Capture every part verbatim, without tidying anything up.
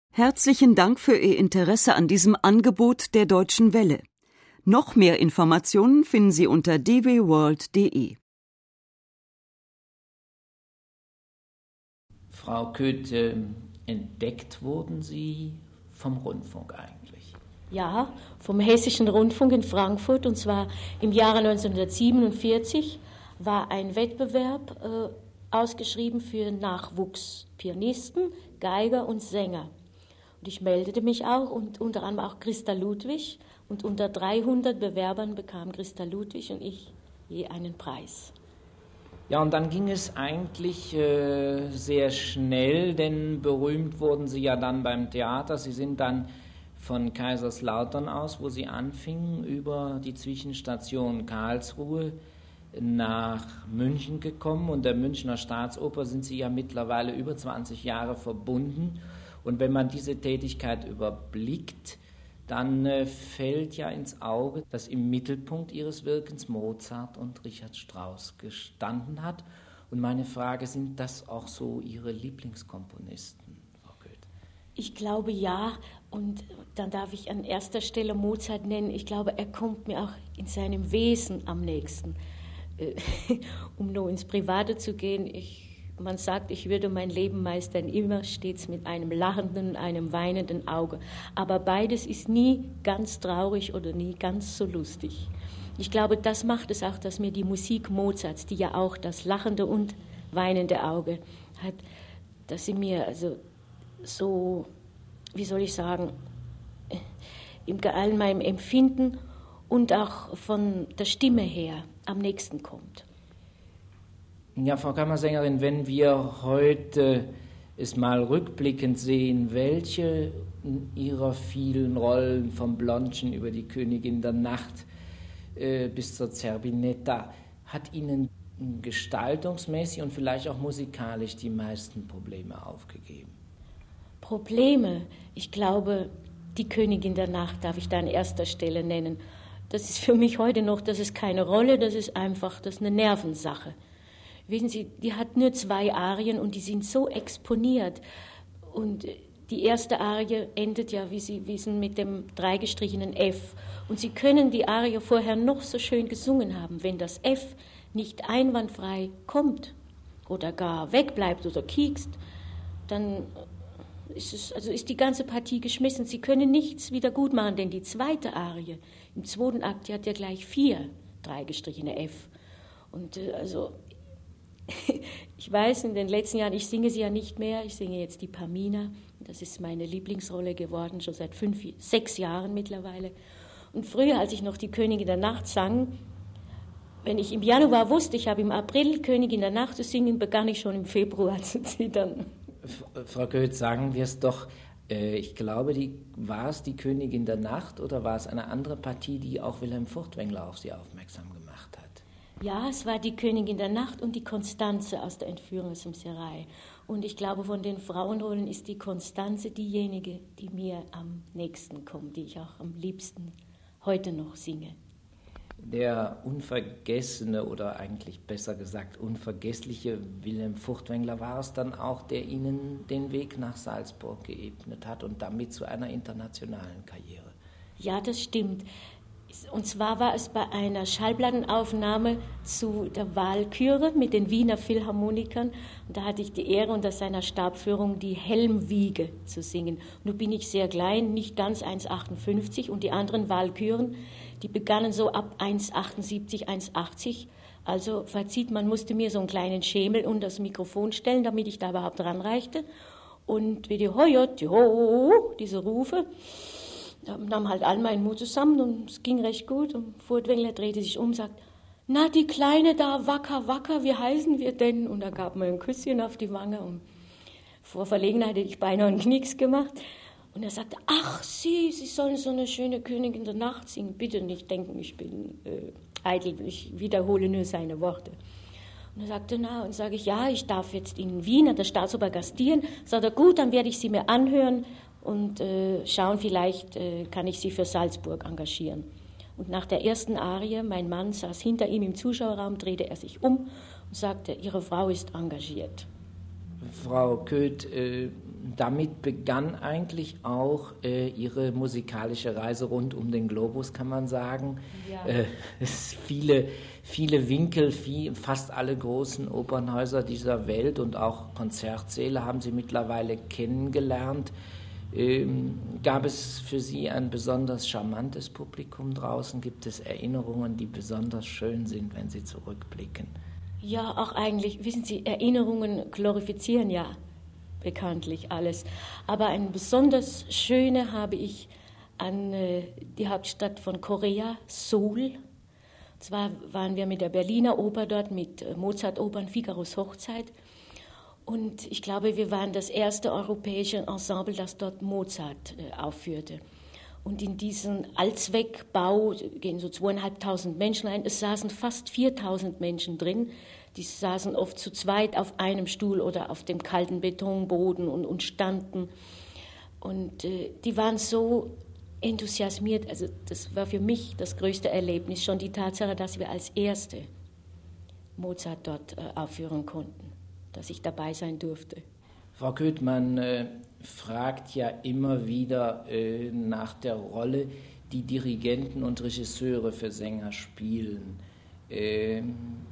Herzlichen Dank für Ihr Interesse an diesem Angebot der Deutschen Welle. Noch mehr Informationen finden Sie unter d w world punkt d e. Frau Köth, entdeckt wurden Sie vom Rundfunk eigentlich? Ja, vom Hessischen Rundfunk in Frankfurt, und zwar im Jahre neunzehnhundertsiebenundvierzig war ein Wettbewerb äh, ausgeschrieben für Nachwuchspianisten, Geiger und Sänger. Und ich meldete mich auch, und unter anderem auch Christa Ludwig, und unter dreihundert Bewerbern bekam Christa Ludwig und ich je einen Preis. Ja, und dann ging es eigentlich äh, sehr schnell, denn berühmt wurden Sie ja dann beim Theater. Sie sind dann von Kaiserslautern aus, wo Sie anfingen, über die Zwischenstation Karlsruhe nach München gekommen. Und der Münchner Staatsoper sind Sie ja mittlerweile über zwanzig Jahre verbunden. Und wenn man diese Tätigkeit überblickt, dann äh, fällt ja ins Auge, dass im Mittelpunkt Ihres Wirkens Mozart und Richard Strauss gestanden hat. Und meine Frage, sind das auch so Ihre Lieblingskomponisten, Frau Köth? Ich glaube ja, und dann darf ich an erster Stelle Mozart nennen. Ich glaube, er kommt mir auch in seinem Wesen am nächsten. Äh, um nur ins Private zu gehen, ich Man sagt, ich würde mein Leben meistern immer stets mit einem lachenden, einem weinenden Auge. Aber beides ist nie ganz traurig oder nie ganz so lustig. Ich glaube, das macht es auch, dass mir die Musik Mozarts, die ja auch das lachende und weinende Auge hat, dass sie mir also so, wie soll ich sagen, in all meinem Empfinden und auch von der Stimme her am nächsten kommt. Ja, Frau Kammersängerin, wenn wir heute es mal rückblickend sehen, welche Ihrer vielen Rollen vom Blondchen über die Königin der Nacht äh, bis zur Zerbinetta hat Ihnen gestaltungsmäßig und vielleicht auch musikalisch die meisten Probleme aufgegeben? Probleme? Ich glaube, die Königin der Nacht darf ich da an erster Stelle nennen. Das ist für mich heute noch, das ist keine Rolle, das ist einfach, das ist eine Nervensache. Wissen Sie, die hat nur zwei Arien und die sind so exponiert. Und die erste Arie endet ja, wie Sie wissen, mit dem dreigestrichenen F. Und Sie können die Arie vorher noch so schön gesungen haben. Wenn das F nicht einwandfrei kommt oder gar wegbleibt oder kiekst, dann ist, es, also ist die ganze Partie geschmissen. Sie können nichts wieder gut machen, denn die zweite Arie im zweiten Akt, die hat ja gleich vier dreigestrichene F. Und äh, also... Ich weiß, in den letzten Jahren, ich singe sie ja nicht mehr, ich singe jetzt die Pamina, das ist meine Lieblingsrolle geworden, schon seit fünf, sechs Jahren mittlerweile. Und früher, als ich noch die Königin der Nacht sang, wenn ich im Januar wusste, ich habe im April Königin der Nacht zu singen, begann ich schon im Februar zu zittern. Frau Köth, sagen wir es doch, äh, ich glaube, die, war es die Königin der Nacht oder war es eine andere Partie, die auch Wilhelm Furtwängler auf Sie aufmerksam gemacht hat? Ja, es war die Königin der Nacht und die Konstanze aus der Entführung zum Serail. Und ich glaube, von den Frauenrollen ist die Konstanze diejenige, die mir am nächsten kommt, die ich auch am liebsten heute noch singe. Der unvergessene oder eigentlich besser gesagt unvergessliche Wilhelm Furtwängler war es dann auch, der Ihnen den Weg nach Salzburg geebnet hat und damit zu einer internationalen Karriere. Ja, das stimmt. Und zwar war es bei einer Schallplattenaufnahme zu der Walküre mit den Wiener Philharmonikern. Und da hatte ich die Ehre, unter seiner Stabführung die Helmwiege zu singen. Nun bin ich sehr klein, nicht ganz eins Komma achtundfünfzig. Und die anderen Walküren, die begannen so ab eins Komma achtundsiebzig, eins Komma achtzig. Also verzieht, man musste mir so einen kleinen Schemel unter das Mikrofon stellen, damit ich da überhaupt ranreichte. Und wie die Hojot, die Ho, diese Rufe, da nahm halt all meinen Mut zusammen und es ging recht gut. Und Furtwängler drehte sich um und sagt, na, die Kleine da, wacker, wacker, wie heißen wir denn? Und da gab mir ein Küsschen auf die Wange und vor Verlegenheit hätte ich beinahe einen Knicks gemacht. Und er sagte, ach, Sie, Sie sollen so eine schöne Königin der Nacht singen. Bitte nicht denken, ich bin äh, eitel, ich wiederhole nur seine Worte. Und er sagte, na, und sage ich, ja, ich darf jetzt in Wien an der Staatsoper gastieren. Sagt er, gut, dann werde ich Sie mir anhören und äh, schauen, vielleicht äh, kann ich Sie für Salzburg engagieren. Und nach der ersten Arie, mein Mann saß hinter ihm im Zuschauerraum, drehte er sich um und sagte, Ihre Frau ist engagiert. Frau Köth, äh, damit begann eigentlich auch äh, ihre musikalische Reise rund um den Globus, kann man sagen. Ja. Äh, es viele, viele Winkel, viel, fast alle großen Opernhäuser dieser Welt und auch Konzertsäle haben sie mittlerweile kennengelernt. Ähm, gab es für Sie ein besonders charmantes Publikum draußen? Gibt es Erinnerungen, die besonders schön sind, wenn Sie zurückblicken? Ja, auch eigentlich, wissen Sie, Erinnerungen glorifizieren ja bekanntlich alles. Aber eine besonders schöne habe ich an äh, die Hauptstadt von Korea, Seoul. Und zwar waren wir mit der Berliner Oper dort, mit äh, Mozart-Opern Figaros Hochzeit. Und ich glaube, wir waren das erste europäische Ensemble, das dort Mozart äh, aufführte. Und in diesen Allzweckbau gehen so zweieinhalbtausend Menschen ein. Es saßen fast viertausend Menschen drin. Die saßen oft zu zweit auf einem Stuhl oder auf dem kalten Betonboden und, und standen. Und äh, die waren so enthusiasmiert. Also das war für mich das größte Erlebnis, schon die Tatsache, dass wir als Erste Mozart dort äh, aufführen konnten, dass ich dabei sein durfte. Frau Köth, man äh, fragt ja immer wieder äh, nach der Rolle, die Dirigenten und Regisseure für Sänger spielen. Äh,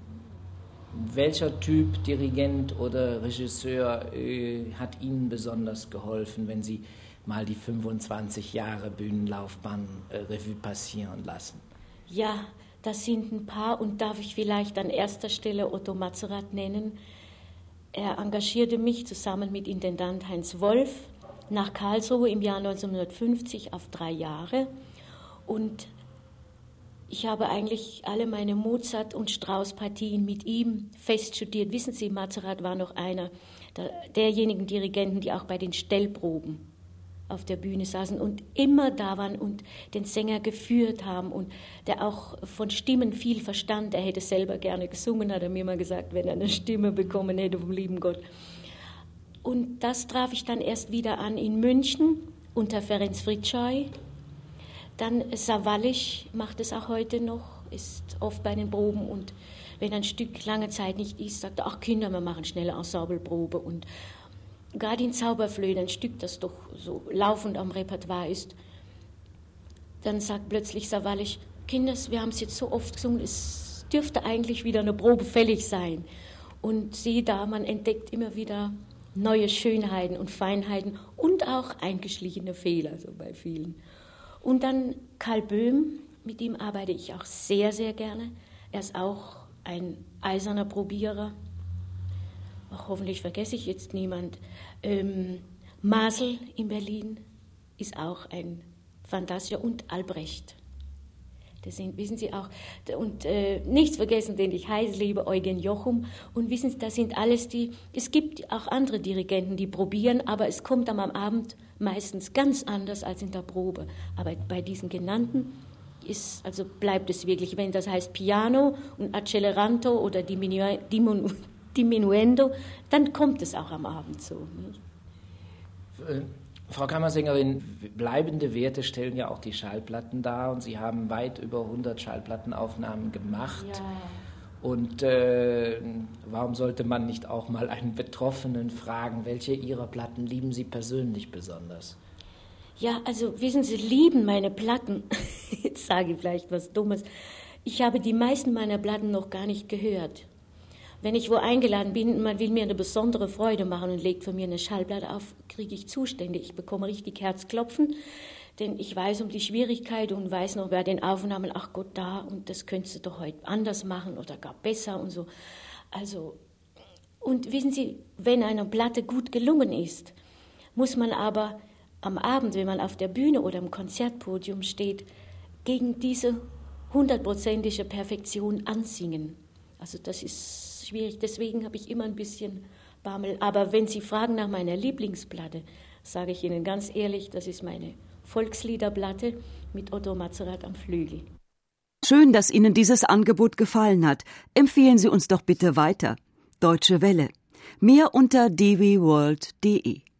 welcher Typ Dirigent oder Regisseur äh, hat Ihnen besonders geholfen, wenn Sie mal die fünfundzwanzig Jahre Bühnenlaufbahn äh, Revue passieren lassen? Ja, das sind ein paar und darf ich vielleicht an erster Stelle Otto Mazzarat nennen. Er engagierte mich zusammen mit Intendant Heinz Wolf nach Karlsruhe im Jahr neunzehnhundertfünfzig auf drei Jahre. Und ich habe eigentlich alle meine Mozart- und Strauss-Partien mit ihm fest studiert. Wissen Sie, Mazzarat war noch einer der, derjenigen Dirigenten, die auch bei den Stellproben auf der Bühne saßen und immer da waren und den Sänger geführt haben und der auch von Stimmen viel verstand. Er hätte selber gerne gesungen, hat er mir mal gesagt, wenn er eine Stimme bekommen hätte vom lieben Gott. Und das traf ich dann erst wieder an in München unter Ferenc Fricsay. Dann Sawallisch macht es auch heute noch, ist oft bei den Proben und wenn ein Stück lange Zeit nicht ist, sagt er, ach Kinder, wir machen schnelle Ensembleprobe und Gardin Zauberflöte, ein Stück, das doch so laufend am Repertoire ist. Dann sagt plötzlich Sawallisch, Kinders, wir haben es jetzt so oft gesungen, es dürfte eigentlich wieder eine Probe fällig sein. Und siehe da, man entdeckt immer wieder neue Schönheiten und Feinheiten und auch eingeschlichene Fehler, so bei vielen. Und dann Karl Böhm, mit ihm arbeite ich auch sehr, sehr gerne. Er ist auch ein eiserner Probierer. Ach, hoffentlich vergesse ich jetzt niemand. Ähm, Masel in Berlin ist auch ein fantastischer und Albrecht. Das sind, wissen Sie auch, und äh, nichts vergessen, den ich heiß liebe, Eugen Jochum. Und wissen Sie, das sind alles die, es gibt auch andere Dirigenten, die probieren, aber es kommt dann am Abend meistens ganz anders als in der Probe. Aber bei diesen genannten ist, also bleibt es wirklich, wenn das heißt Piano und Acceleranto oder Diminu- Diminu- Diminuendo, dann kommt es auch am Abend so. Nicht? Frau Kammersängerin, bleibende Werte stellen ja auch die Schallplatten dar und Sie haben weit über hundert Schallplattenaufnahmen gemacht. Ja. Und äh, warum sollte man nicht auch mal einen Betroffenen fragen, welche Ihrer Platten lieben Sie persönlich besonders? Ja, also wissen Sie, lieben meine Platten, jetzt sage ich vielleicht was Dummes, ich habe die meisten meiner Platten noch gar nicht gehört. Wenn ich wo eingeladen bin, man will mir eine besondere Freude machen und legt von mir eine Schallplatte auf, kriege ich Zustände. Ich bekomme richtig Herzklopfen, denn ich weiß um die Schwierigkeit und weiß noch bei den Aufnahmen, ach Gott, da und das könntest du doch heute anders machen oder gar besser und so. Also, und wissen Sie, wenn eine Platte gut gelungen ist, muss man aber am Abend, wenn man auf der Bühne oder im Konzertpodium steht, gegen diese hundertprozentige Perfektion ansingen. Also das ist schwierig, deswegen habe ich immer ein bisschen Bammel. Aber wenn Sie fragen nach meiner Lieblingsplatte, sage ich Ihnen ganz ehrlich, das ist meine Volksliederplatte mit Otto Mazzarat am Flügel. Schön, dass Ihnen dieses Angebot gefallen hat. Empfehlen Sie uns doch bitte weiter. Deutsche Welle. Mehr unter d w world punkt d e.